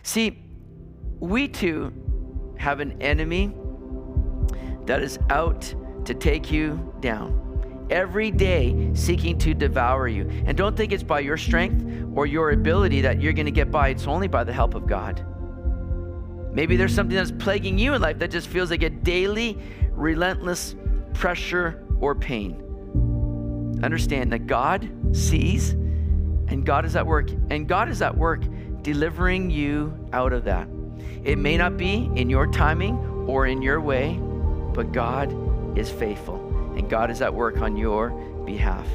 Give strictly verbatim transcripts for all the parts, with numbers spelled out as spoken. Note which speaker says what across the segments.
Speaker 1: See, we too have an enemy that is out to take you down. Every day seeking to devour you. And don't think it's by your strength or your ability that you're going to get by. It's only by the help of God. Maybe there's something that's plaguing you in life that just feels like a daily, relentless pressure or pain. Understand that God sees and God is at work. And God is at work delivering you out of that. It may not be in your timing or in your way, but God is faithful. And God is at work on your behalf.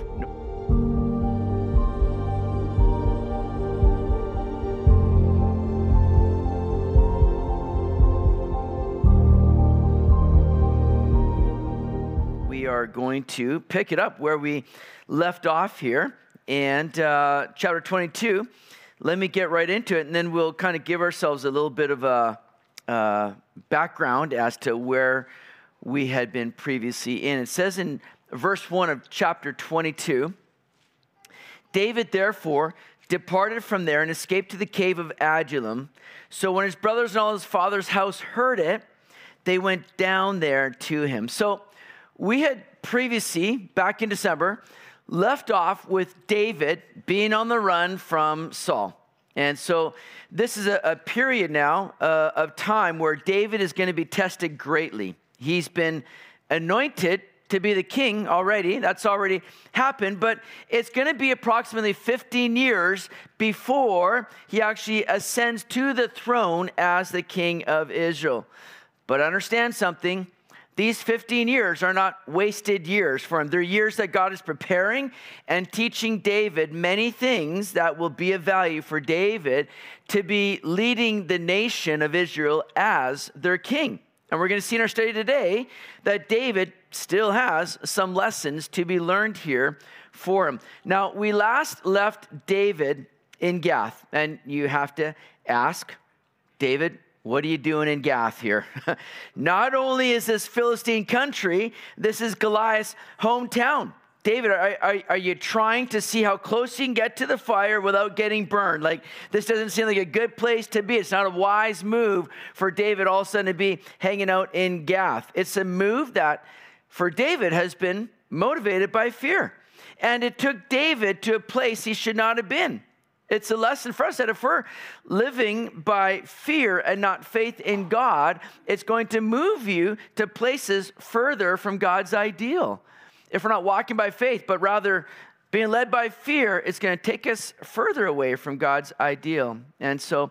Speaker 1: We are going to pick it up where we left off here. And uh, chapter twenty-two, let me get right into it. And then we'll kind of give ourselves a little bit of a uh, background as to where we had been previously in. It says in verse one of chapter twenty-two, David therefore departed from there and escaped to the cave of Adullam. So when his brothers and all his father's house heard it, they went down there to him. So we had previously, back in December, left off with David being on the run from Saul. And so this is a, a period now uh, of time where David is going to be tested greatly. He's been anointed to be the king already. That's already happened. But it's going to be approximately fifteen years before he actually ascends to the throne as the king of Israel. But understand something. These fifteen years are not wasted years for him. They're years that God is preparing and teaching David many things that will be of value for David to be leading the nation of Israel as their king. And we're going to see in our study today that David still has some lessons to be learned here for him. Now, we last left David in Gath, and you have to ask, David, what are you doing in Gath here? Not only is this Philistine country, this is Goliath's hometown. David, are, are, are you trying to see how close you can get to the fire without getting burned? Like, this doesn't seem like a good place to be. It's not a wise move for David all of a sudden to be hanging out in Gath. It's a move that, for David, has been motivated by fear. And it took David to a place he should not have been. It's a lesson for us that if we're living by fear and not faith in God, it's going to move you to places further from God's ideal. If we're not walking by faith, but rather being led by fear, it's going to take us further away from God's ideal. And so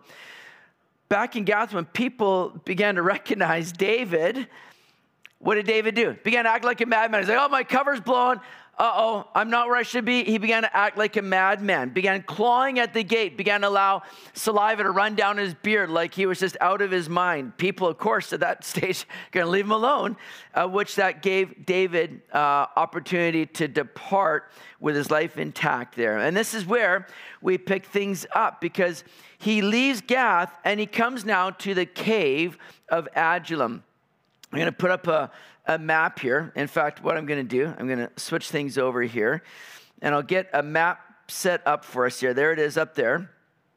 Speaker 1: back in Gath, when people began to recognize David, what did David do? Began to act like a madman. He's like, oh, my cover's blown. Uh-oh, I'm not where I should be. He began to act like a madman, began clawing at the gate, began to allow saliva to run down his beard like he was just out of his mind. People, of course, at that stage, going to leave him alone, uh, which that gave David uh, opportunity to depart with his life intact there. And this is where we pick things up, because he leaves Gath and he comes now to the cave of Adullam. I'm going to put up a a map here. In fact, what I'm going to do, I'm going to switch things over here, and I'll get a map set up for us here. There it is up there.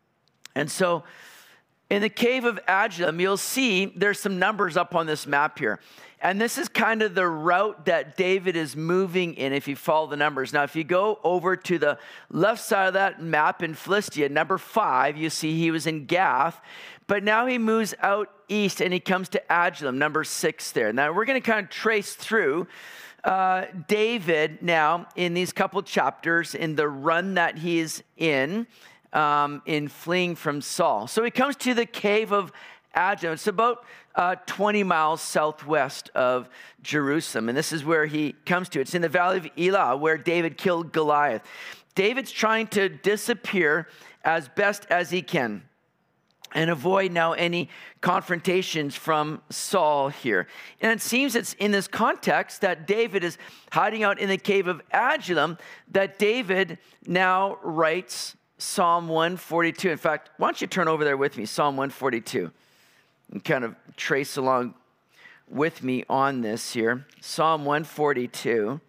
Speaker 1: And so in the cave of Adullam, you'll see there's some numbers up on this map here. And this is kind of the route that David is moving in if you follow the numbers. Now, if you go over to the left side of that map in Philistia, number five, you see he was in Gath. But now he moves out east and he comes to Adullam, number six there. Now, we're going to kind of trace through uh, David now in these couple chapters in the run that he's in, um, in fleeing from Saul. So he comes to the cave of Adullam. It's about uh, twenty miles southwest of Jerusalem. And this is where he comes to. It's in the valley of Elah, where David killed Goliath. David's trying to disappear as best as he can and avoid now any confrontations from Saul here. And it seems it's in this context that David is hiding out in the cave of Adullam that David now writes Psalm one forty-two. In fact, why don't you turn over there with me, Psalm one forty-two, and kind of trace along with me on this here. Psalm one forty-two.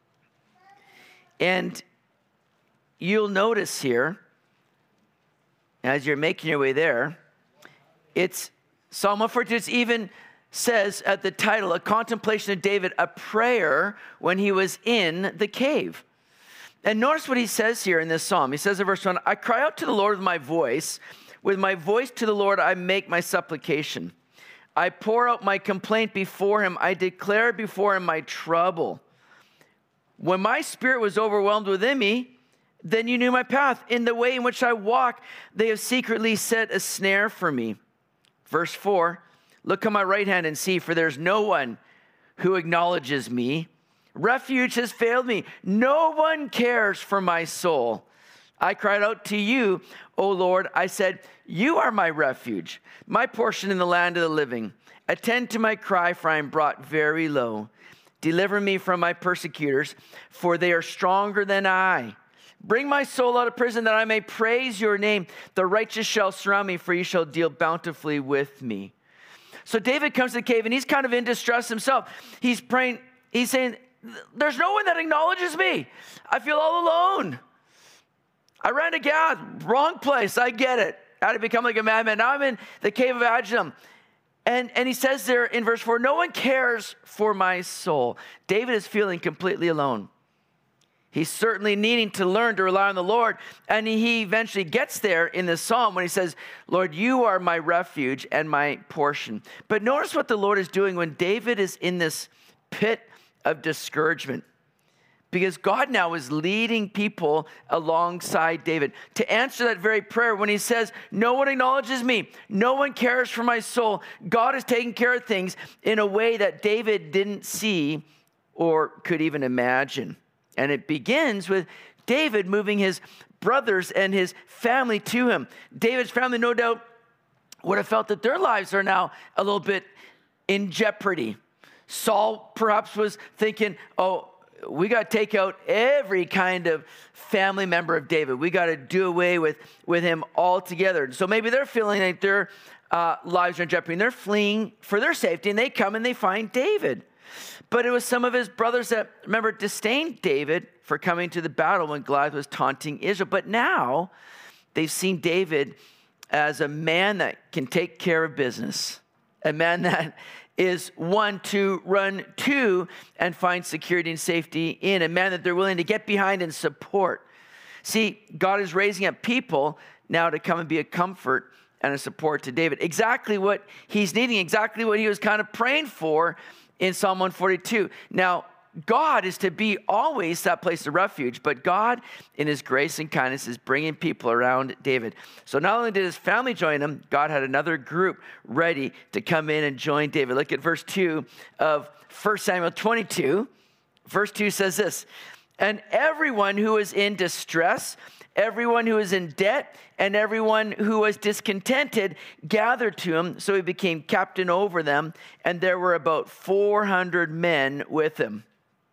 Speaker 1: And you'll notice here as you're making your way there, it's Psalm one forty-two. It even says at the title, a contemplation of David, a prayer when he was in the cave. And notice what he says here in this psalm. He says in verse one, I cry out to the Lord with my voice. With my voice to the Lord, I make my supplication. I pour out my complaint before him. I declare before him my trouble. When my spirit was overwhelmed within me, then you knew my path. In the way in which I walk, they have secretly set a snare for me. Verse four, look on my right hand and see, for there's no one who acknowledges me. Refuge has failed me. No one cares for my soul. I cried out to you, O Lord. I said, you are my refuge, my portion in the land of the living. Attend to my cry, for I am brought very low. Deliver me from my persecutors, for they are stronger than I. Bring my soul out of prison that I may praise your name. The righteous shall surround me, for you shall deal bountifully with me. So David comes to the cave, and he's kind of in distress himself. He's praying, he's saying, there's no one that acknowledges me. I feel all alone. I ran to Gath, wrong place, I get it. I had to become like a madman. Now I'm in the cave of Adullam. And, and he says there in verse four, no one cares for my soul. David is feeling completely alone. He's certainly needing to learn to rely on the Lord. And he eventually gets there in the psalm when he says, Lord, you are my refuge and my portion. But notice what the Lord is doing when David is in this pit of discouragement. Because God now is leading people alongside David to answer that very prayer when he says, no one acknowledges me. No one cares for my soul. God is taking care of things in a way that David didn't see or could even imagine. And it begins with David moving his brothers and his family to him. David's family, no doubt, would have felt that their lives are now a little bit in jeopardy. Saul perhaps was thinking, oh, we got to take out every kind of family member of David. We got to do away with, with him altogether. So maybe they're feeling like their uh, lives are in jeopardy, and they're fleeing for their safety, and they come and they find David. But it was some of his brothers that, remember, disdained David for coming to the battle when Goliath was taunting Israel. But now they've seen David as a man that can take care of business, a man that is one to run to and find security and safety in, a man that they're willing to get behind and support. See, God is raising up people now to come and be a comfort and a support to David. Exactly what he's needing, exactly what he was kind of praying for in Psalm one forty-two. Now, God is to be always that place of refuge, but God, in his grace and kindness, is bringing people around David. So not only did his family join him, God had another group ready to come in and join David. Look at verse two of First Samuel twenty-two. Verse two says this, and everyone who was in distress, everyone who was in debt, and everyone who was discontented gathered to him, so he became captain over them, and there were about four hundred men with him.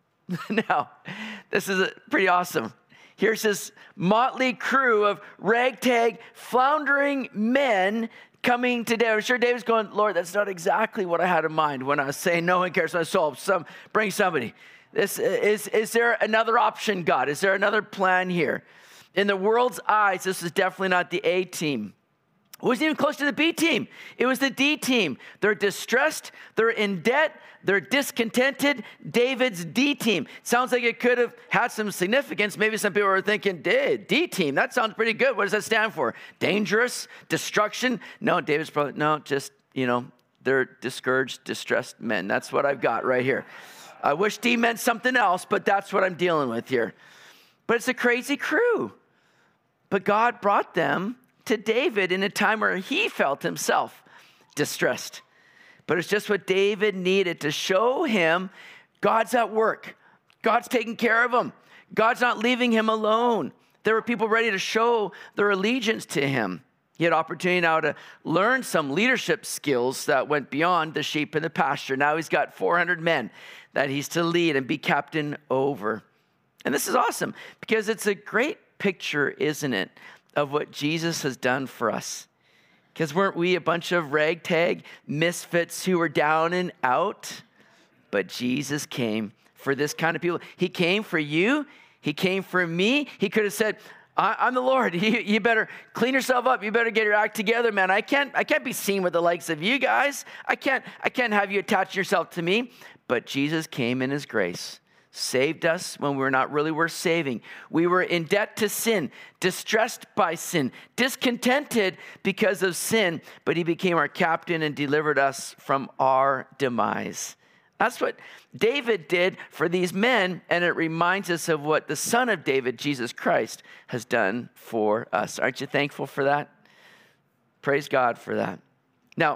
Speaker 1: Now, this is pretty awesome. Here's this motley crew of ragtag, floundering men coming to David. I'm sure David's going, Lord, that's not exactly what I had in mind when I was saying no one cares for my soul. Some, bring somebody. This, is, is there another option, God? Is there another plan here? In the world's eyes, this is definitely not the A team. It wasn't even close to the B team. It was the D team. They're distressed. They're in debt. They're discontented. David's D team. Sounds like it could have had some significance. Maybe some people were thinking, D team, that sounds pretty good. What does that stand for? Dangerous? Destruction? No, David's probably, no, just, you know, they're discouraged, distressed men. That's what I've got right here. I wish D meant something else, but that's what I'm dealing with here. But it's a crazy crew. But God brought them to David in a time where he felt himself distressed. But it's just what David needed to show him God's at work. God's taking care of him. God's not leaving him alone. There were people ready to show their allegiance to him. He had opportunity now to learn some leadership skills that went beyond the sheep in the pasture. Now he's got four hundred men that he's to lead and be captain over. And this is awesome because it's a great picture, isn't it, of what Jesus has done for us. Because weren't we a bunch of ragtag misfits who were down and out? But Jesus came for this kind of people. He came for you. He came for me. He could have said, I, I'm the Lord. You, you better clean yourself up. You better get your act together, man. I can't, I can't be seen with the likes of you guys. I can't, I can't have you attach yourself to me. But Jesus came in his grace, saved us when we were not really worth saving. We were in debt to sin, distressed by sin, discontented because of sin, but he became our captain and delivered us from our demise. That's what David did for these men, and it reminds us of what the Son of David, Jesus Christ, has done for us. Aren't you thankful for that? Praise God for that. Now,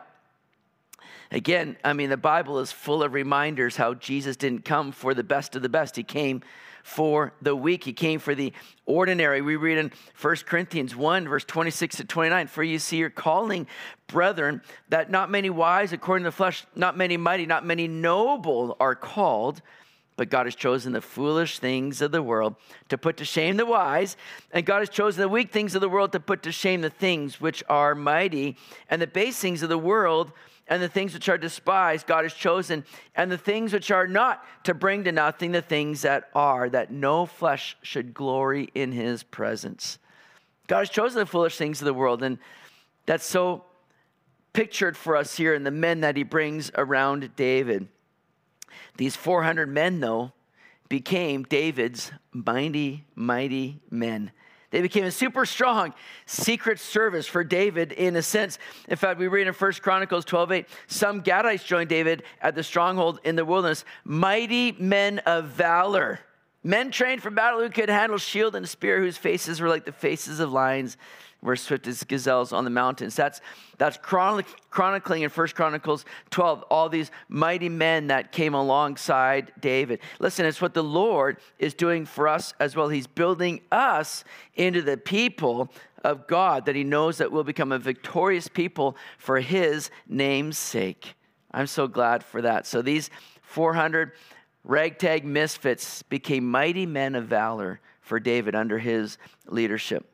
Speaker 1: again, I mean, the Bible is full of reminders how Jesus didn't come for the best of the best. He came for the weak. He came for the ordinary. We read in First Corinthians one, verse twenty-six to twenty-nine, for you see your calling, brethren, that not many wise according to the flesh, not many mighty, not many noble are called, but God has chosen the foolish things of the world to put to shame the wise, and God has chosen the weak things of the world to put to shame the things which are mighty, and the base things of the world and the things which are despised, God has chosen, and the things which are not, to bring to nothing the things that are, that no flesh should glory in his presence. God has chosen the foolish things of the world, and that's so pictured for us here in the men that he brings around David. These four hundred men, though, became David's mighty, mighty men. They became a super strong secret service for David in a sense. In fact, we read in First Chronicles twelve eight, some Gadites joined David at the stronghold in the wilderness, mighty men of valor, men trained for battle who could handle shield and spear, whose faces were like the faces of lions, were swift as gazelles on the mountains. That's that's chronic, chronicling in First Chronicles twelve, all these mighty men that came alongside David. Listen, it's what the Lord is doing for us as well. He's building us into the people of God, that he knows that we'll become a victorious people for his name's sake. I'm so glad for that. So these four hundred ragtag misfits became mighty men of valor for David under his leadership.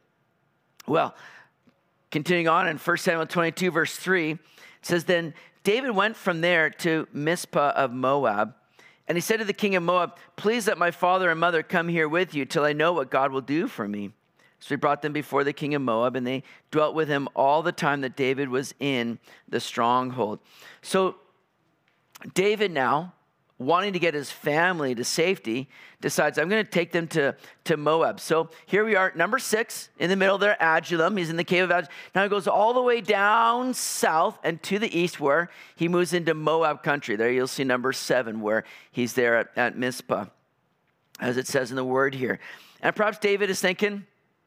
Speaker 1: Well, continuing on in First Samuel twenty-two, verse three, it says, then David went from there to Mizpah of Moab, and he said to the king of Moab, please let my father and mother come here with you till I know what God will do for me. So he brought them before the king of Moab, and they dwelt with him all the time that David was in the stronghold. So David now, wanting to get his family to safety, decides, I'm going to take them to, to Moab. So here we are, number six, in the middle there, Adullam. He's in the cave of Adullam. Now he goes all the way down south and to the east, where he moves into Moab country. There you'll see number seven, where he's there at, at Mizpah, as it says in the word here. And perhaps David is thinking,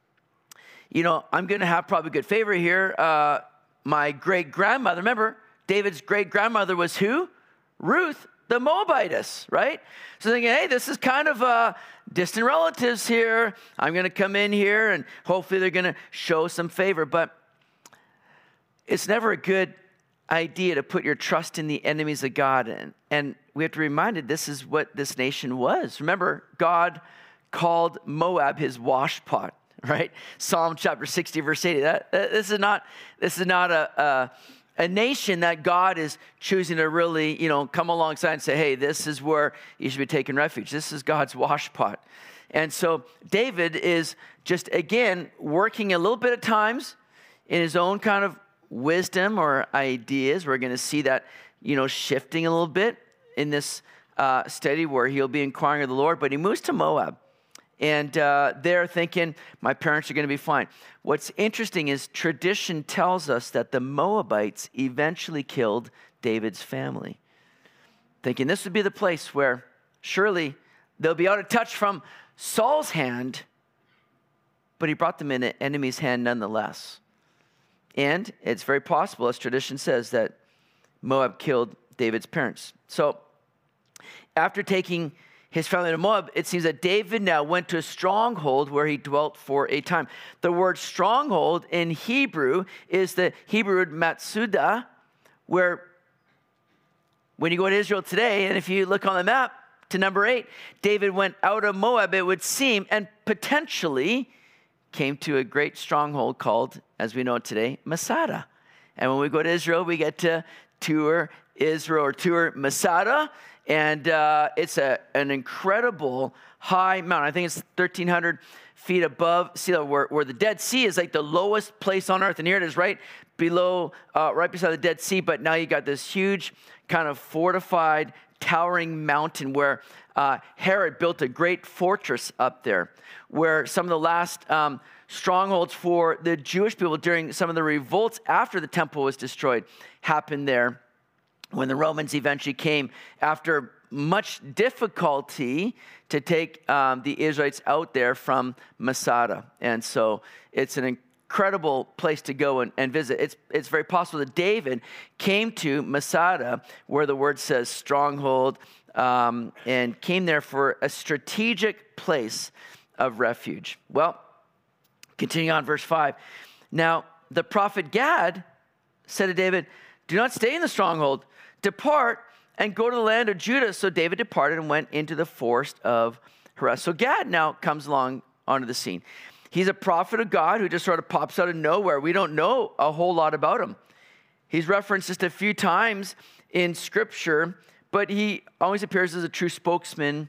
Speaker 1: you know, I'm going to have probably good favor here. Uh, my great-grandmother, remember, David's great-grandmother was who? Ruth, the Moabitess, right? So thinking, hey, this is kind of uh, distant relatives here. I'm going to come in here, and hopefully they're going to show some favor. But it's never a good idea to put your trust in the enemies of God. And, and we have to be reminded this is what this nation was. Remember, God called Moab his washpot, right? Psalm chapter sixty, verse eighty. That, that, this is not, this is not a... a A nation that God is choosing to really, you know, come alongside and say, hey, this is where you should be taking refuge. This is God's washpot. And so David is just, again, working a little bit at times in his own kind of wisdom or ideas. We're going to see that, you know, shifting a little bit in this uh, study where he'll be inquiring of the Lord. But he moves to Moab. And uh, they're thinking, my parents are going to be fine. What's interesting is tradition tells us that the Moabites eventually killed David's family. Thinking this would be the place where surely they'll be out of touch from Saul's hand, but he brought them in an enemy's hand nonetheless. And it's very possible, as tradition says, that Moab killed David's parents. So after taking his family to Moab, it seems that David now went to a stronghold where he dwelt for a time. The word stronghold in Hebrew is the Hebrew word Matsuda, where when you go to Israel today, and if you look on the map to number eight, David went out of Moab, it would seem, and potentially came to a great stronghold called, as we know it today, Masada. And when we go to Israel, we get to tour Israel or tour Masada. And uh, it's a, an incredible high mountain. I think it's thirteen hundred feet above sea level, where, where the Dead Sea is like the lowest place on earth. And here it is right below, uh, right beside the Dead Sea. But now you got this huge kind of fortified, towering mountain where uh, Herod built a great fortress up there, where some of the last um, strongholds for the Jewish people during some of the revolts after the temple was destroyed happened there, when the Romans eventually came after much difficulty to take um, the Israelites out there from Masada. And so it's an incredible place to go and, and visit. It's, it's very possible that David came to Masada, where the word says stronghold, um, and came there for a strategic place of refuge. Well, continuing on, verse five. Now, the prophet Gad said to David, do not stay in the stronghold. Depart and go to the land of Judah. So David departed and went into the forest of Heres. So Gad now comes along onto the scene. He's a prophet of God who just sort of pops out of nowhere. We don't know a whole lot about him. He's referenced just a few times in Scripture, but he always appears as a true spokesman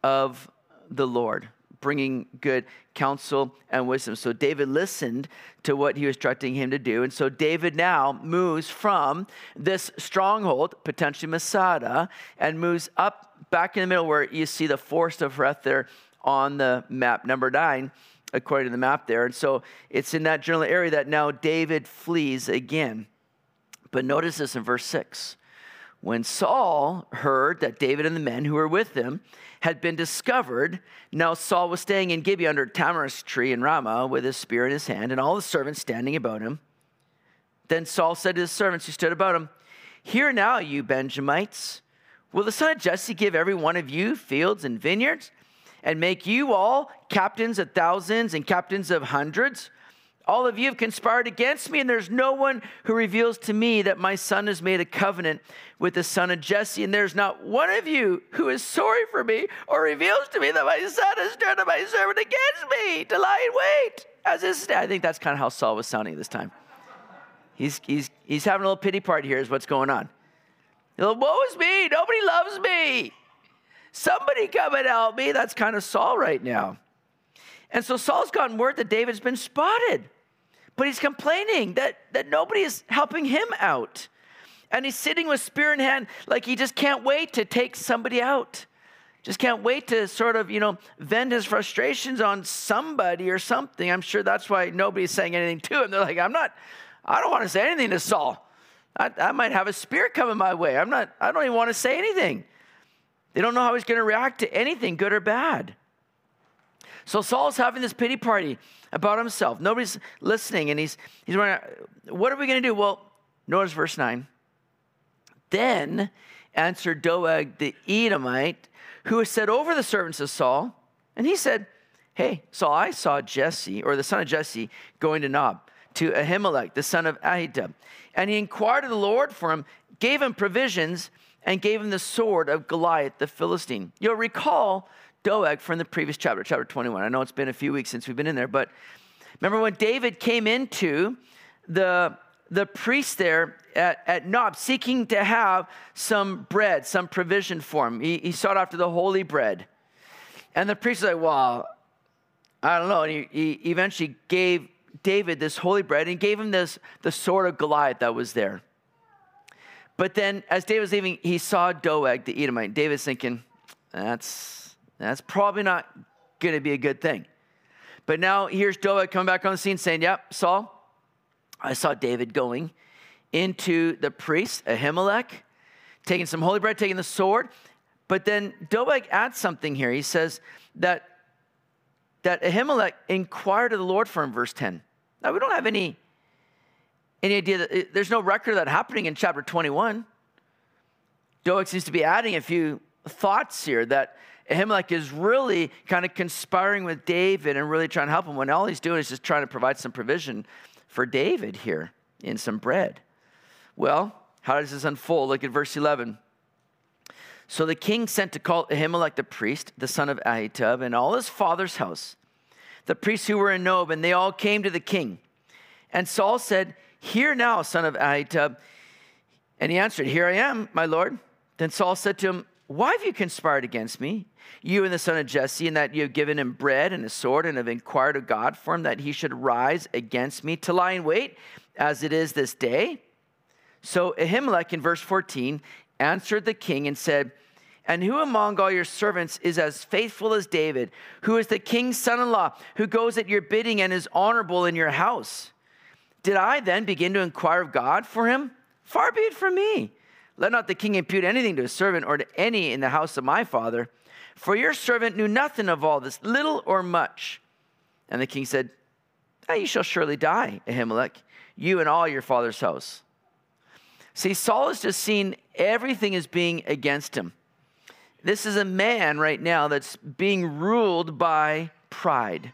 Speaker 1: of the Lord, bringing good counsel and wisdom. So David listened to what he was instructing him to do. And so David now moves from this stronghold, potentially Masada, and moves up back in the middle where you see the forest of Hereth there on the map, number nine, according to the map there. And so it's in that general area that now David flees again. But notice this in verse six. When Saul heard that David and the men who were with him had been discovered, now Saul was staying in Gibeah under a tamarisk tree in Ramah with his spear in his hand and all the servants standing about him. Then Saul said to his servants who stood about him, hear now, you Benjamites, will the son of Jesse give every one of you fields and vineyards and make you all captains of thousands and captains of hundreds? All of you have conspired against me, and there's no one who reveals to me that my son has made a covenant with the son of Jesse, and there's not one of you who is sorry for me or reveals to me that my son has turned my servant against me to lie in wait. As is, I think that's kind of how Saul was sounding this time. He's, he's, he's having a little pity party here is what's going on. Woe is me, nobody loves me. Somebody come and help me. That's kind of Saul right now. And so Saul's gotten word that David's been spotted. But he's complaining that, that nobody is helping him out. And he's sitting with spear in hand like he just can't wait to take somebody out. Just can't wait to sort of, you know, vent his frustrations on somebody or something. I'm sure that's why nobody's saying anything to him. They're like, I'm not, I don't want to say anything to Saul. I, I might have a spear coming my way. I'm not, I don't even want to say anything. They don't know how he's going to react to anything, good or bad. So Saul's having this pity party about himself. Nobody's listening, and he's he's wondering, what are we going to do? Well, notice verse nine. Then answered Doeg the Edomite, who was set over the servants of Saul, and he said, hey, Saul, I saw Jesse, or the son of Jesse, going to Nob, to Ahimelech, the son of Ahitub. And he inquired of the Lord for him, gave him provisions, and gave him the sword of Goliath the Philistine. You'll recall Doeg from the previous chapter, chapter twenty-one. I know it's been a few weeks since we've been in there, but remember when David came into the, the priest there at, at Nob, seeking to have some bread, some provision for him. He, he sought after the holy bread. And the priest was like, well, I don't know. And he, he eventually gave David this holy bread and gave him this the sword of Goliath that was there. But then as David was leaving, he saw Doeg, the Edomite. David's thinking, that's... That's probably not going to be a good thing. But now here's Doeg coming back on the scene saying, yep, Saul, I saw David going into the priest, Ahimelech, taking some holy bread, taking the sword. But then Doeg adds something here. He says that, that Ahimelech inquired of the Lord for him, verse ten. Now, we don't have any, any idea that there's no record of that happening in chapter twenty-one. Doeg seems to be adding a few thoughts here that Ahimelech is really kind of conspiring with David and really trying to help him when all he's doing is just trying to provide some provision for David here in some bread. Well, how does this unfold? Look at verse eleven. So the king sent to call Ahimelech the priest, the son of Ahitub, and all his father's house, the priests who were in Nob, and they all came to the king. And Saul said, hear now, son of Ahitub. And he answered, here I am, my lord. Then Saul said to him, why have you conspired against me, you and the son of Jesse, and that you have given him bread and a sword and have inquired of God for him that he should rise against me to lie in wait as it is this day? So Ahimelech in verse fourteen answered the king and said, and who among all your servants is as faithful as David, who is the king's son-in-law, who goes at your bidding and is honorable in your house? Did I then begin to inquire of God for him? Far be it from me. Let not the king impute anything to his servant or to any in the house of my father, for your servant knew nothing of all this, little or much. And the king said, ah, you shall surely die, Ahimelech, you and all your father's house. See, Saul has just seen everything as being against him. This is a man right now that's being ruled by pride,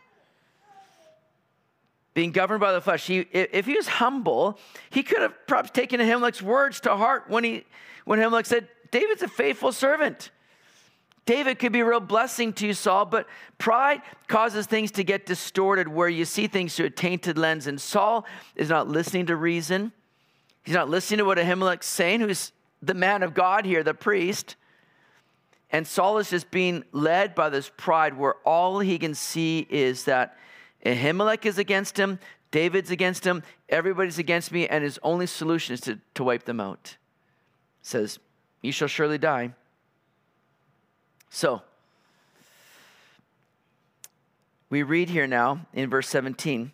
Speaker 1: being governed by the flesh. He, if he was humble, he could have perhaps taken Ahimelech's words to heart when he, when Ahimelech said, David's a faithful servant. David could be a real blessing to you, Saul, but pride causes things to get distorted where you see things through a tainted lens. And Saul is not listening to reason. He's not listening to what Ahimelech's saying, who's the man of God here, the priest. And Saul is just being led by this pride where all he can see is that Ahimelech is against him, David's against him, everybody's against me, and his only solution is to, to wipe them out. It says, you shall surely die. So, we read here now in verse seventeen,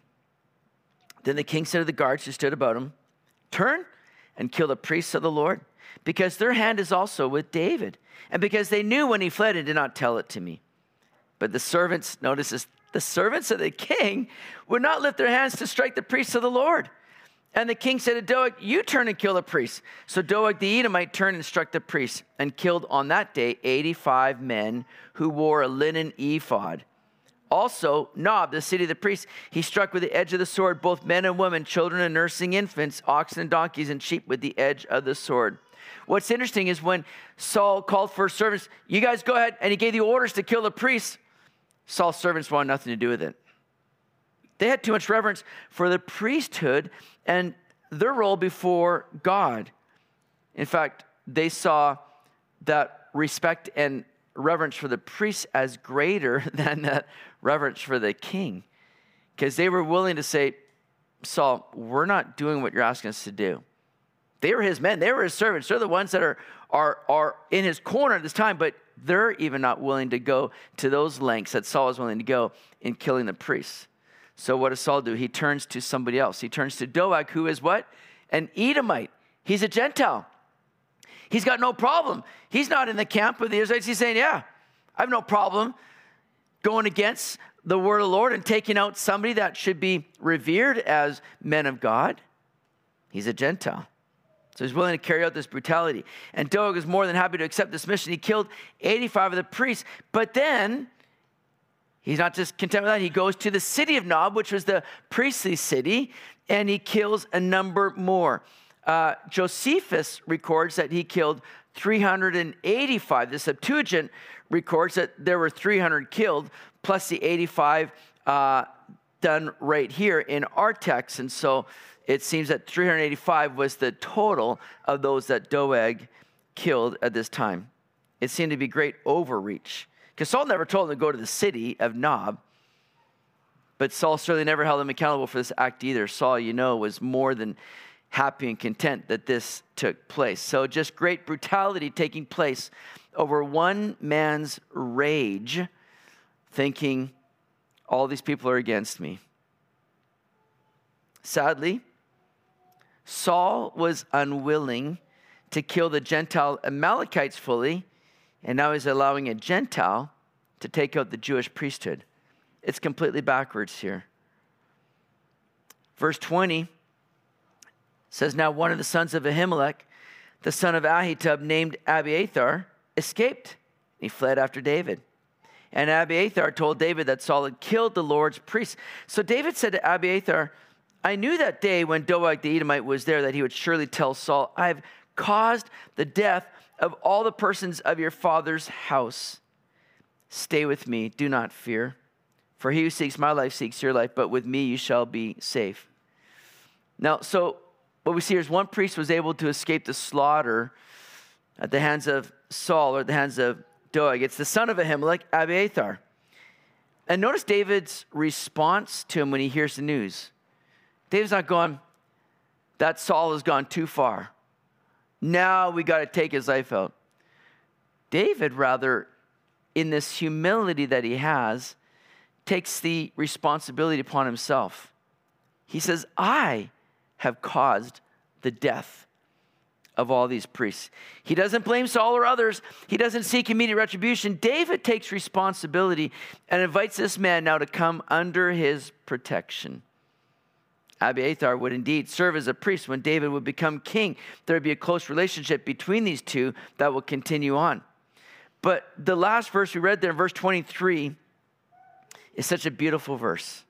Speaker 1: then the king said to the guards who stood about him, turn and kill the priests of the Lord, because their hand is also with David, and because they knew when he fled and did not tell it to me. But the servants, notice this, the servants of the king would not lift their hands to strike the priests of the Lord. And the king said to Doeg, you turn and kill the priests. So Doeg the Edomite turned and struck the priests and killed on that day eighty-five men who wore a linen ephod. Also, Nob, the city of the priests, he struck with the edge of the sword both men and women, children and nursing infants, oxen and donkeys and sheep with the edge of the sword. What's interesting is when Saul called for his servants, you guys go ahead, and he gave the orders to kill the priests. Saul's servants wanted nothing to do with it. They had too much reverence for the priesthood and their role before God. In fact, they saw that respect and reverence for the priests as greater than the reverence for the king, because they were willing to say, Saul, we're not doing what you're asking us to do. They were his men. They were his servants. They're the ones that are, are, are in his corner at this time, but they're even not willing to go to those lengths that Saul was willing to go in killing the priests. So what does Saul do? He turns to somebody else. He turns to Doeg, who is what? An Edomite. He's a Gentile. He's got no problem. He's not in the camp of the Israelites. He's saying, yeah, I have no problem going against the word of the Lord and taking out somebody that should be revered as men of God. He's a Gentile. So he's willing to carry out this brutality. And Doeg is more than happy to accept this mission. He killed eighty-five of the priests. But then, he's not just content with that. He goes to the city of Nob, which was the priestly city, and he kills a number more. Uh, Josephus records that he killed three hundred eighty-five. The Septuagint records that there were three hundred killed, plus the eighty-five uh, done right here in our text. And so it seems that three hundred eighty-five was the total of those that Doeg killed at this time. It seemed to be great overreach, because Saul never told him to go to the city of Nob, but Saul certainly never held him accountable for this act either. Saul, you know, was more than happy and content that this took place. So just great brutality taking place over one man's rage, thinking, all these people are against me. Sadly, Saul was unwilling to kill the Gentile Amalekites fully, and now he's allowing a Gentile to take out the Jewish priesthood. It's completely backwards here. Verse twenty says, now one of the sons of Ahimelech, the son of Ahitub, named Abiathar, escaped. He fled after David. And Abiathar told David that Saul had killed the Lord's priests. So David said to Abiathar, I knew that day when Doeg the Edomite was there that he would surely tell Saul, I have caused the death of all the persons of your father's house. Stay with me, do not fear. For he who seeks my life seeks your life, but with me you shall be safe. Now, so what we see here is one priest was able to escape the slaughter at the hands of Saul or at the hands of Doeg. It's the son of Ahimelech, Abiathar. And notice David's response to him when he hears the news. David's not going, that Saul has gone too far. Now we got to take his life out. David, rather, in this humility that he has, takes the responsibility upon himself. He says, I have caused the death of all these priests. He doesn't blame Saul or others. He doesn't seek immediate retribution. David takes responsibility and invites this man now to come under his protection. Abiathar would indeed serve as a priest when David would become king. There would be a close relationship between these two that will continue on. But the last verse we read there, verse twenty-three, is such a beautiful verse.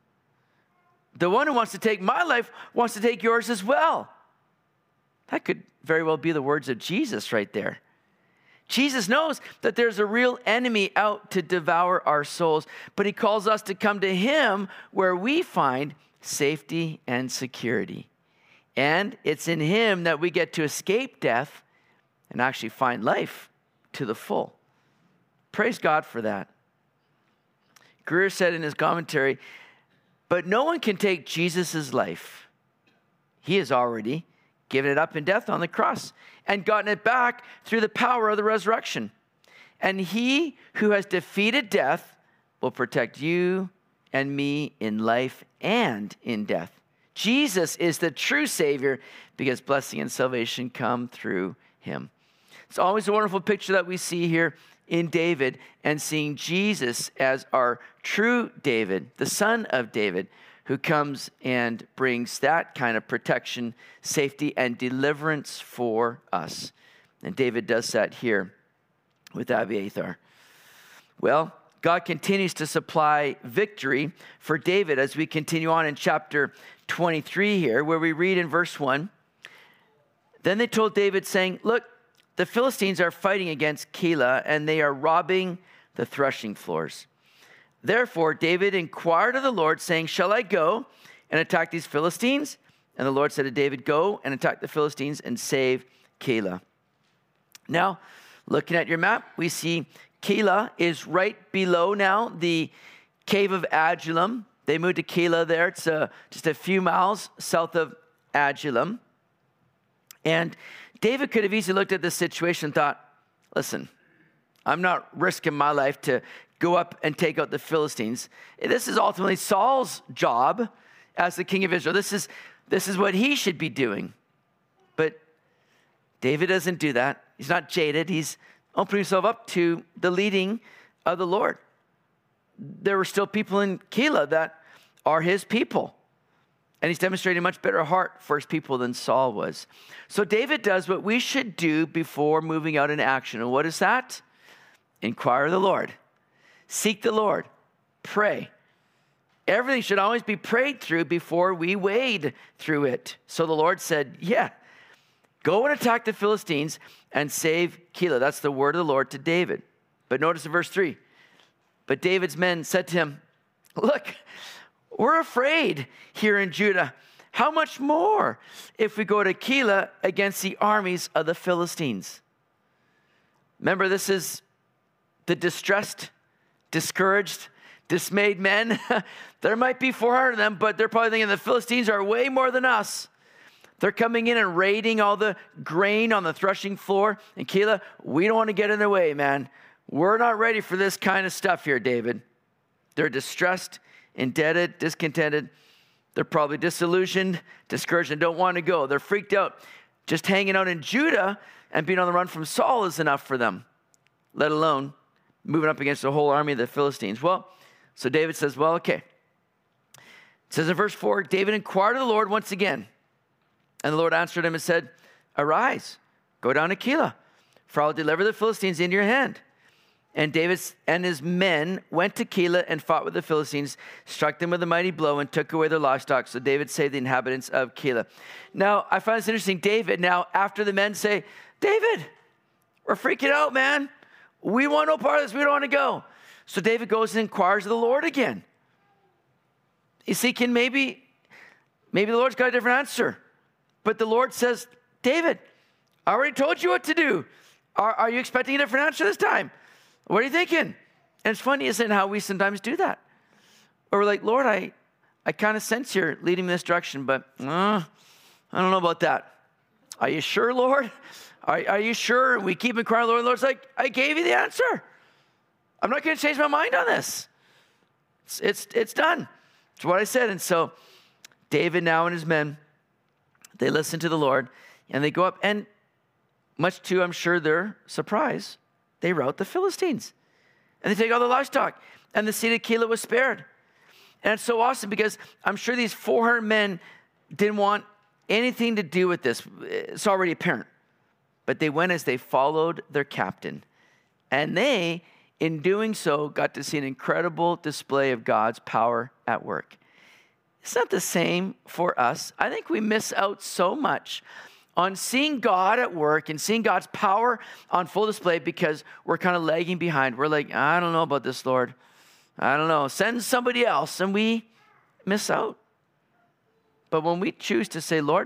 Speaker 1: The one who wants to take my life wants to take yours as well. That could very well be the words of Jesus right there. Jesus knows that there's a real enemy out to devour our souls, but he calls us to come to him where we find safety and security. And it's in him that we get to escape death and actually find life to the full. Praise God for that. Greer said in his commentary, but no one can take Jesus' life. He has already given it up in death on the cross and gotten it back through the power of the resurrection. And he who has defeated death will protect you and me in life and in death. Jesus is the true Savior because blessing and salvation come through him. It's always a wonderful picture that we see here in David and seeing Jesus as our true David, the son of David, who comes and brings that kind of protection, safety, and deliverance for us. And David does that here with Abiathar. Well, God continues to supply victory for David as we continue on in chapter twenty-three here, where we read in verse one, then they told David, saying, look, the Philistines are fighting against Keilah, and they are robbing the threshing floors. Therefore, David inquired of the Lord, saying, shall I go and attack these Philistines? And the Lord said to David, go and attack the Philistines and save Keilah. Now, looking at your map, we see Keilah is right below now the cave of Adullam. They moved to Keilah there. It's uh, just a few miles south of Adullam. And David could have easily looked at this situation and thought, listen, I'm not risking my life to go up and take out the Philistines. This is ultimately Saul's job as the king of Israel. This is, this is what he should be doing. But David doesn't do that. He's not jaded. He's opening himself up to the leading of the Lord. There were still people in Keilah that are his people. And he's demonstrating a much better heart for his people than Saul was. So David does what we should do before moving out in action. And what is that? Inquire of the Lord. Seek the Lord. Pray. Everything should always be prayed through before we wade through it. So the Lord said, yeah, go and attack the Philistines and save Keilah. That's the word of the Lord to David. But notice in verse three. But David's men said to him, look, we're afraid here in Judah. How much more if we go to Keilah against the armies of the Philistines? Remember, this is the distressed, discouraged, dismayed men. There might be four hundred of them, but they're probably thinking the Philistines are way more than us. They're coming in and raiding all the grain on the threshing floor. And Keilah, we don't want to get in their way, man. We're not ready for this kind of stuff here, David. They're distressed, indebted, discontented. They're probably disillusioned, discouraged, and don't want to go. They're freaked out. Just hanging out in Judah and being on the run from Saul is enough for them, let alone moving up against the whole army of the Philistines. Well, so David says, well, okay. It says in verse four, David inquired of the Lord once again. And the Lord answered him and said, arise, go down to Keilah, for I will deliver the Philistines into your hand. And David and his men went to Keilah and fought with the Philistines, struck them with a mighty blow, and took away their livestock. So David saved the inhabitants of Keilah. Now, I find this interesting. David, now, after the men say, David, we're freaking out, man. We want no part of this. We don't want to go. So David goes and inquires of the Lord again. He's thinking maybe, maybe the Lord's got a different answer. But the Lord says, David, I already told you what to do. Are, are you expecting a different answer this time? What are you thinking? And it's funny, isn't it, how we sometimes do that? Or we're like, Lord, I, I kind of sense you're leading me this direction, but uh, I don't know about that. Are you sure, Lord? Are, are you sure? We keep inquiring, Lord. Lord's like, I gave you the answer. I'm not going to change my mind on this. It's, it's, it's done. It's what I said. And so David now and his men, they listen to the Lord, and they go up, and much to, I'm sure, their surprise, they rout the Philistines. And they take all the livestock, and the city of Keilah was spared. And it's so awesome because I'm sure these four hundred men didn't want anything to do with this. It's already apparent. But they went as they followed their captain. And they, in doing so, got to see an incredible display of God's power at work. It's not the same for us. I think we miss out so much on seeing God at work and seeing God's power on full display because we're kind of lagging behind. We're like, I don't know about this, Lord. I don't know. Send somebody else, and we miss out. But when we choose to say, Lord,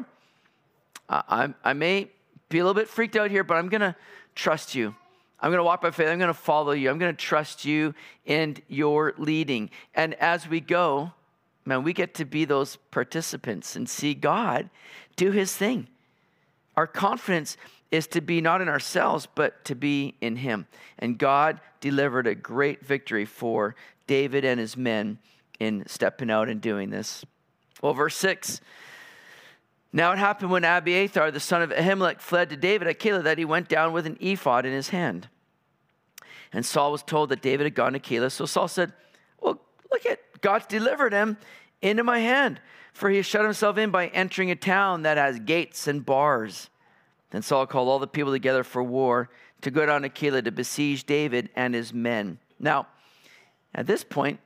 Speaker 1: I, I, I may be a little bit freaked out here, but I'm going to trust you. I'm going to walk by faith. I'm going to follow you. I'm going to trust you and your leading. And as we go, man, we get to be those participants and see God do his thing. Our confidence is to be not in ourselves, but to be in him. And God delivered a great victory for David and his men in stepping out and doing this. Well, verse six. Now it happened when Abiathar, the son of Ahimelech, fled to David at Keilah, that he went down with an ephod in his hand. And Saul was told that David had gone to Keilah. So Saul said, well, look at, God's delivered him into my hand, for he has shut himself in by entering a town that has gates and bars. Then Saul called all the people together for war to go down to Keilah to besiege David and his men. Now, at this point,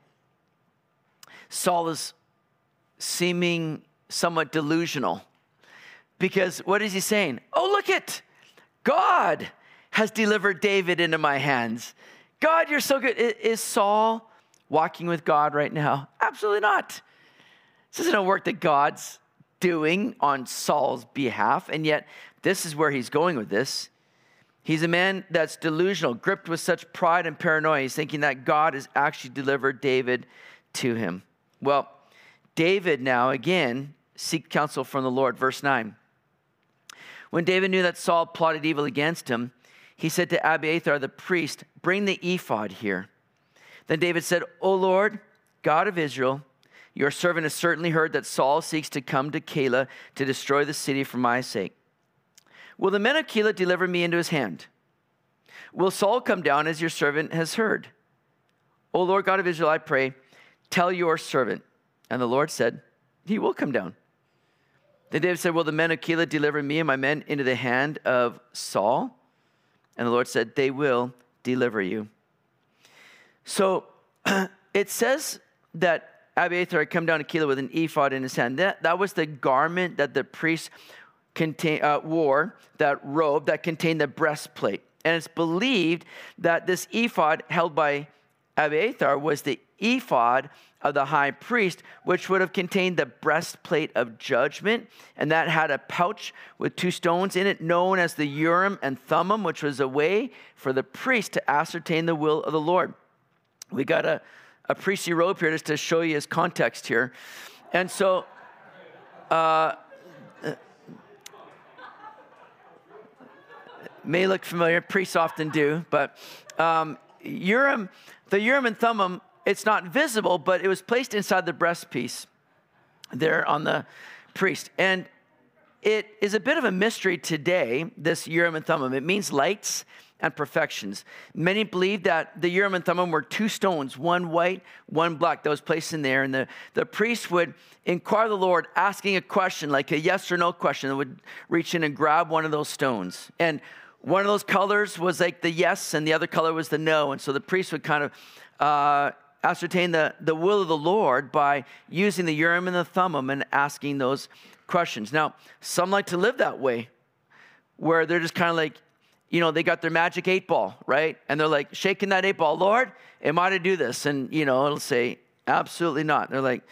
Speaker 1: Saul is seeming somewhat delusional. Because what is he saying? Oh, look it! God has delivered David into my hands. God, you're so good. Is Saul walking with God right now? Absolutely not. This isn't a work that God's doing on Saul's behalf, and yet this is where he's going with this. He's a man that's delusional, gripped with such pride and paranoia. He's thinking that God has actually delivered David to him. Well, David now, again, seek counsel from the Lord. Verse nine. When David knew that Saul plotted evil against him, he said to Abiathar the priest, bring the ephod here. Then David said, O Lord, God of Israel, your servant has certainly heard that Saul seeks to come to Keilah to destroy the city for my sake. Will the men of Keilah deliver me into his hand? Will Saul come down as your servant has heard? O Lord God of Israel, I pray, tell your servant. And the Lord said, he will come down. Then David said, will the men of Keilah deliver me and my men into the hand of Saul? And the Lord said, they will deliver you. So it says that Abiathar had come down to Keilah with an ephod in his hand. That, that was the garment that the priest contain, uh, wore, that robe that contained the breastplate. And it's believed that this ephod held by Abiathar was the ephod of the high priest, which would have contained the breastplate of judgment. And that had a pouch with two stones in it, known as the Urim and Thummim, which was a way for the priest to ascertain the will of the Lord. We got a, a priestly robe here just to show you his context here. And so, uh, may look familiar, priests often do, but um, Urim, the Urim and Thummim, it's not visible, but it was placed inside the breastpiece there on the priest. And it is a bit of a mystery today, this Urim and Thummim. It means lights and perfections. Many believe that the Urim and Thummim were two stones, one white, one black, that was placed in there. And the, the priest would inquire the Lord, asking a question, like a yes or no question, and would reach in and grab one of those stones. And one of those colors was like the yes, and the other color was the no. And so the priest would kind of uh, ascertain the, the will of the Lord by using the Urim and the Thummim and asking those questions. Now, some like to live that way, where they're just kind of like, you know, they got their magic eight ball, right? And they're like shaking that eight ball, Lord, am I to do this? And, you know, it'll say, absolutely not. They're like,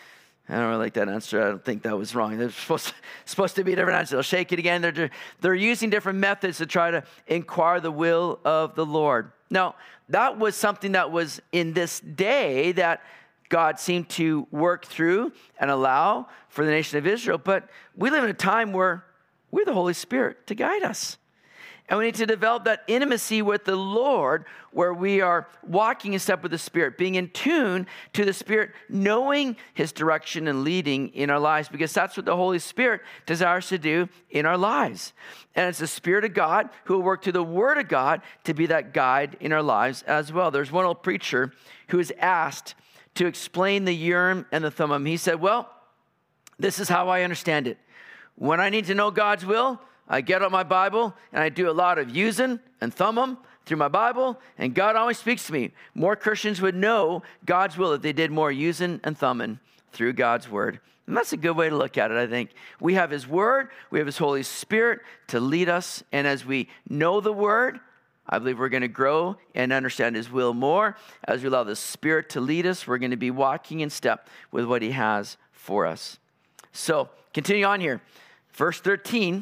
Speaker 1: I don't really like that answer. I don't think that was wrong. There's supposed to, supposed to be a different answer. They'll shake it again. They're, they're using different methods to try to inquire the will of the Lord. Now, that was something that was in this day that God seemed to work through and allow for the nation of Israel. But we live in a time where we have the Holy Spirit to guide us. And we need to develop that intimacy with the Lord where we are walking in step with the Spirit, being in tune to the Spirit, knowing His direction and leading in our lives, because that's what the Holy Spirit desires to do in our lives. And it's the Spirit of God who will work through the Word of God to be that guide in our lives as well. There's one old preacher who was asked to explain the Urim and the Thummim. He said, well, this is how I understand it. When I need to know God's will, I get out my Bible, and I do a lot of using and thumbing through my Bible, and God always speaks to me. More Christians would know God's will if they did more using and thumbing through God's Word. And that's a good way to look at it, I think. We have His Word, we have His Holy Spirit to lead us, and as we know the Word, I believe we're going to grow and understand His will more. As we allow the Spirit to lead us, we're going to be walking in step with what He has for us. So, continue on here. Verse thirteen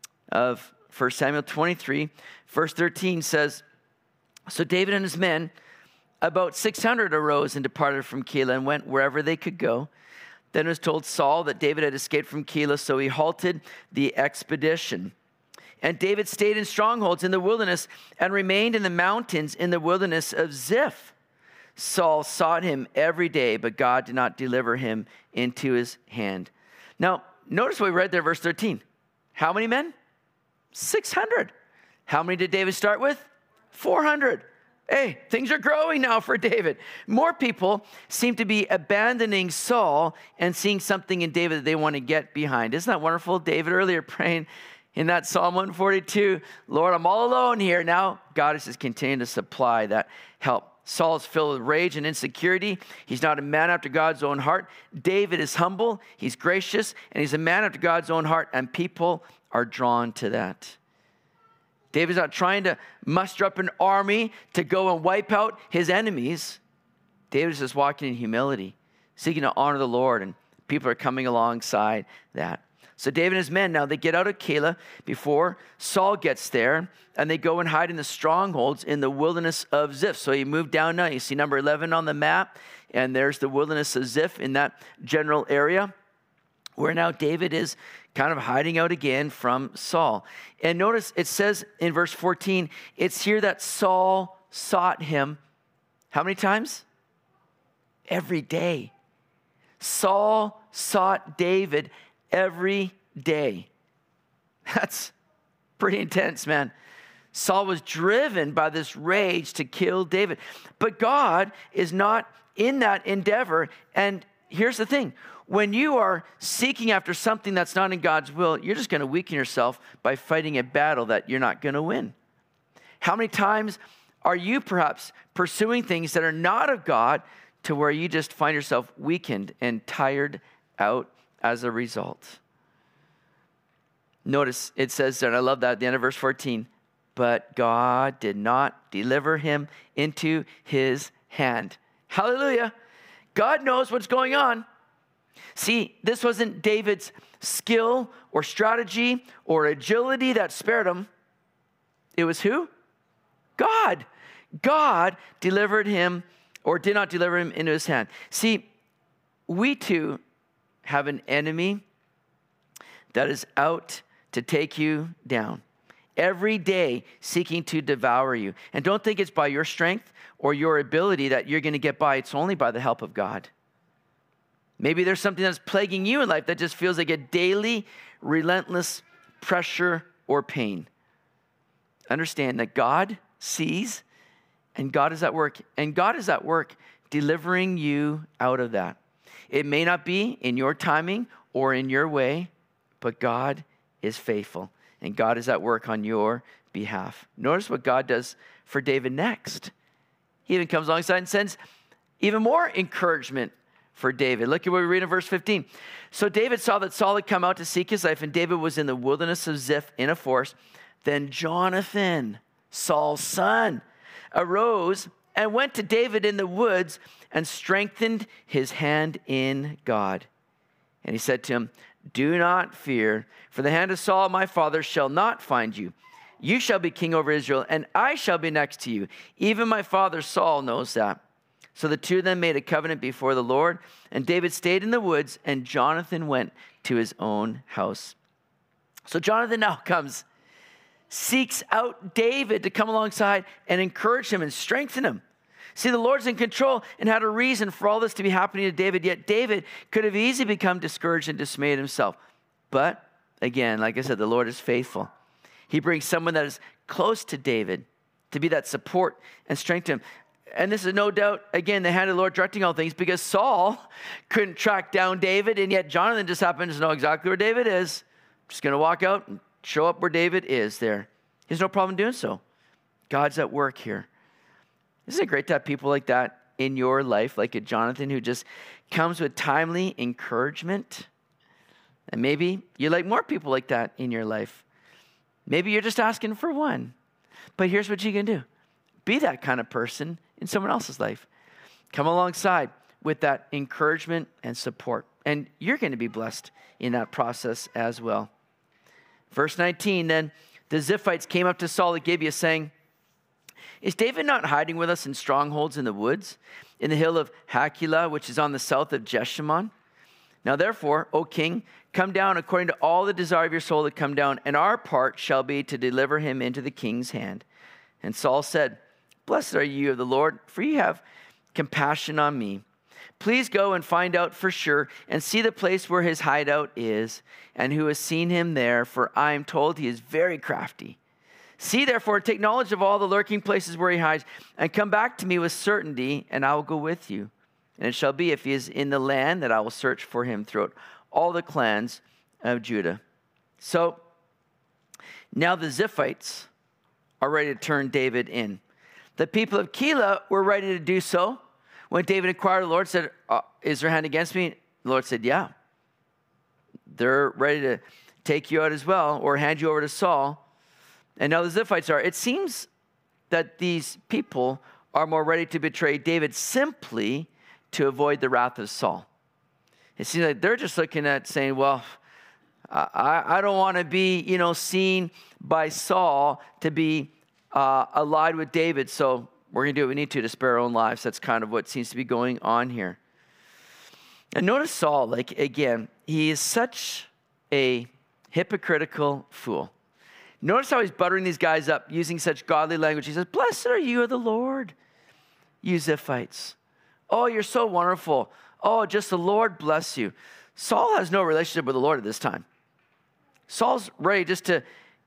Speaker 1: of First Samuel twenty-three, verse thirteen says, so David and his men, about six hundred, arose and departed from Keilah and went wherever they could go. Then it was told Saul that David had escaped from Keilah, so he halted the expedition. And David stayed in strongholds in the wilderness and remained in the mountains in the wilderness of Ziph. Saul sought him every day, but God did not deliver him into his hand. Now, notice what we read there, verse thirteen. How many men? six hundred. How many did David start with? four hundred. Hey, things are growing now for David. More people seem to be abandoning Saul and seeing something in David that they want to get behind. Isn't that wonderful? David earlier praying in that Psalm one forty-two, Lord, I'm all alone here. Now God is just continuing to supply that help. Saul is filled with rage and insecurity. He's not a man after God's own heart. David is humble, he's gracious, and he's a man after God's own heart, and people are drawn to that. David's not trying to muster up an army to go and wipe out his enemies. David's just walking in humility, seeking to honor the Lord, and people are coming alongside that. So David and his men, now they get out of Keilah before Saul gets there, and they go and hide in the strongholds in the wilderness of Ziph. So you move down now, you see number eleven on the map, and there's the wilderness of Ziph in that general area, where now David is kind of hiding out again from Saul. And notice it says in verse fourteen, it's here that Saul sought him. How many times? Every day. Saul sought David every day. That's pretty intense, man. Saul was driven by this rage to kill David. But God is not in that endeavor. And here's the thing. When you are seeking after something that's not in God's will, you're just going to weaken yourself by fighting a battle that you're not going to win. How many times are you perhaps pursuing things that are not of God to where you just find yourself weakened and tired out as a result? Notice it says there, and I love that at the end of verse fourteen, but God did not deliver him into his hand. Hallelujah. God knows what's going on. See, this wasn't David's skill or strategy or agility that spared him. It was who? God. God delivered him or did not deliver him into his hand. See, we too have an enemy that is out to take you down. Every day seeking to devour you. And don't think it's by your strength or your ability that you're going to get by. It's only by the help of God. Maybe there's something that's plaguing you in life that just feels like a daily, relentless pressure or pain. Understand that God sees and God is at work. And God is at work delivering you out of that. It may not be in your timing or in your way, but God is faithful. And God is at work on your behalf. Notice what God does for David next. He even comes alongside and sends even more encouragement for David. Look at what we read in verse fifteen. So David saw that Saul had come out to seek his life, and David was in the wilderness of Ziph in a forest. Then Jonathan, Saul's son, arose and went to David in the woods and strengthened his hand in God. And he said to him, do not fear, for the hand of Saul my father shall not find you. You shall be king over Israel, and I shall be next to you. Even my father Saul knows that. So the two of them made a covenant before the Lord, and David stayed in the woods, and Jonathan went to his own house. So Jonathan now comes, seeks out David to come alongside and encourage him and strengthen him. See, the Lord's in control and had a reason for all this to be happening to David, yet David could have easily become discouraged and dismayed himself. But again, like I said, the Lord is faithful. He brings someone that is close to David to be that support and strength to him. And this is no doubt, again, the hand of the Lord directing all things, because Saul couldn't track down David, and yet Jonathan just happens to know exactly where David is. Just going to walk out and show up where David is there. He has no problem doing so. God's at work here. Isn't it great to have people like that in your life, like a Jonathan who just comes with timely encouragement? And maybe you like more people like that in your life. Maybe you're just asking for one. But here's what you can do. Be that kind of person in someone else's life. Come alongside with that encouragement and support. And you're going to be blessed in that process as well. Verse nineteen, then the Ziphites came up to Saul at Gibeah saying, is David not hiding with us in strongholds in the woods, in the hill of Hachilah, which is on the south of Jeshimon? Now therefore, O king, come down according to all the desire of your soul to come down, and our part shall be to deliver him into the king's hand. And Saul said, blessed are you of the Lord, for you have compassion on me. Please go and find out for sure, and see the place where his hideout is, and who has seen him there, for I am told he is very crafty. See, therefore, take knowledge of all the lurking places where he hides, and come back to me with certainty, and I will go with you. And it shall be, if he is in the land, that I will search for him throughout all the clans of Judah. So, now the Ziphites are ready to turn David in. The people of Keilah were ready to do so. When David inquired of the Lord, said, uh, is there a hand against me? The Lord said, yeah. They're ready to take you out as well, or hand you over to Saul. And now the Ziphites are. It seems that these people are more ready to betray David simply to avoid the wrath of Saul. It seems like they're just looking at saying, well, I, I don't want to be, you know, seen by Saul to be uh, allied with David, so we're going to do what we need to to spare our own lives. That's kind of what seems to be going on here. And notice Saul, like, again, he is such a hypocritical fool. Notice how he's buttering these guys up using such godly language. He says, blessed are you of the Lord, you Ziphites. Oh, you're so wonderful. Oh, just the Lord bless you. Saul has no relationship with the Lord at this time. Saul's ready just to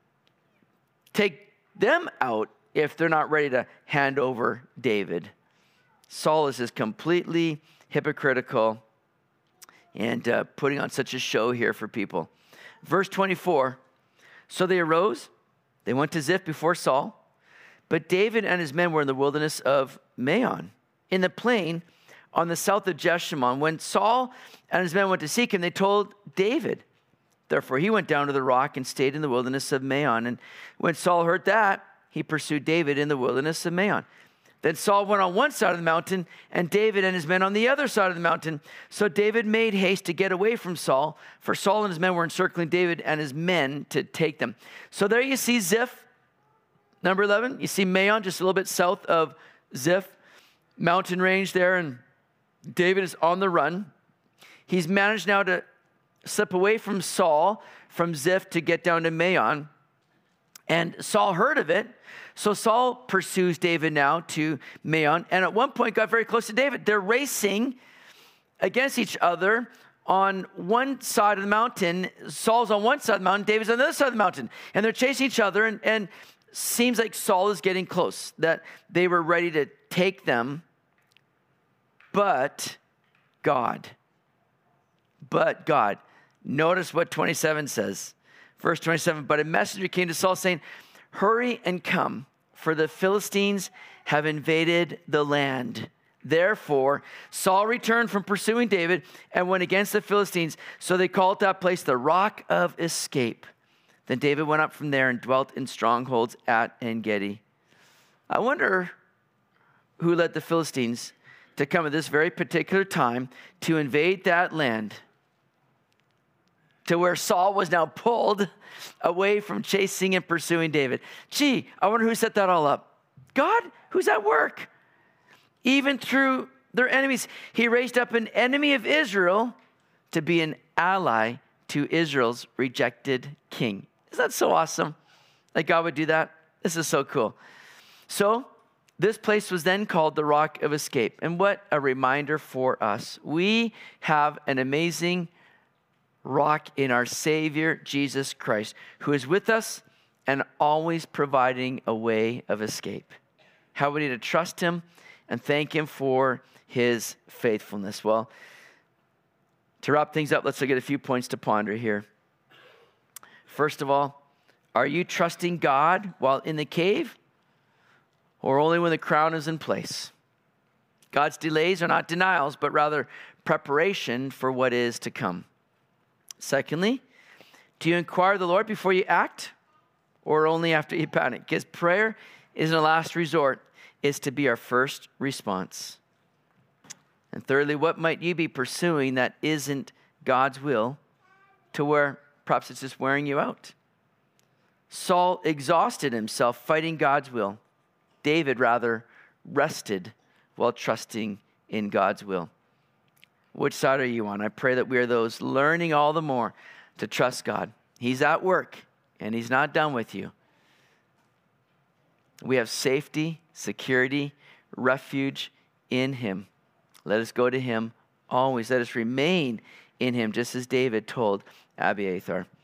Speaker 1: take them out if they're not ready to hand over David. Saul is just completely hypocritical and uh, putting on such a show here for people. Verse twenty-four, so they arose, they went to Ziph before Saul, but David and his men were in the wilderness of Maon, in the plain on the south of Jeshimon. When Saul and his men went to seek him, they told David. Therefore, he went down to the rock and stayed in the wilderness of Maon. And when Saul heard that, he pursued David in the wilderness of Maon. Then Saul went on one side of the mountain, and David and his men on the other side of the mountain. So David made haste to get away from Saul, for Saul and his men were encircling David and his men to take them. So there you see Ziph, number eleven. You see Maon, just a little bit south of Ziph, mountain range there, and David is on the run. He's managed now to slip away from Saul, from Ziph, to get down to Maon. And Saul heard of it. So Saul pursues David now to Maon. And at one point got very close to David. They're racing against each other on one side of the mountain. Saul's on one side of the mountain. David's on the other side of the mountain. And they're chasing each other. And, and seems like Saul is getting close, that they were ready to take them. But God. But God. Notice what twenty-seven says. Verse twenty-seven, but a messenger came to Saul saying, hurry and come, for the Philistines have invaded the land. Therefore, Saul returned from pursuing David and went against the Philistines. So they called that place the Rock of Escape. Then David went up from there and dwelt in strongholds at En-Gedi. I wonder who led the Philistines to come at this very particular time to invade that land. to where Saul was now pulled away from chasing and pursuing David. Gee, I wonder who set that all up. God? Who's at work? Even through their enemies, he raised up an enemy of Israel to be an ally to Israel's rejected king. Isn't that so awesome? That God would do that? This is so cool. So, this place was then called the Rock of Escape. And what a reminder for us. We have an amazing rock in our Savior, Jesus Christ, who is with us and always providing a way of escape. How we need to trust him and thank him for his faithfulness. Well, to wrap things up, let's look at a few points to ponder here. First of all, are you trusting God while in the cave, or only when the crown is in place? God's delays are not denials, but rather preparation for what is to come. Secondly, do you inquire of the Lord before you act, or only after you panic? Because prayer isn't a last resort, it's to be our first response. And thirdly, what might you be pursuing that isn't God's will, to where perhaps it's just wearing you out? Saul exhausted himself fighting God's will. David rather rested while trusting in God's will. Which side are you on? I pray that we are those learning all the more to trust God. He's at work and he's not done with you. We have safety, security, refuge in him. Let us go to him always. Let us remain in him, just as David told Abiathar.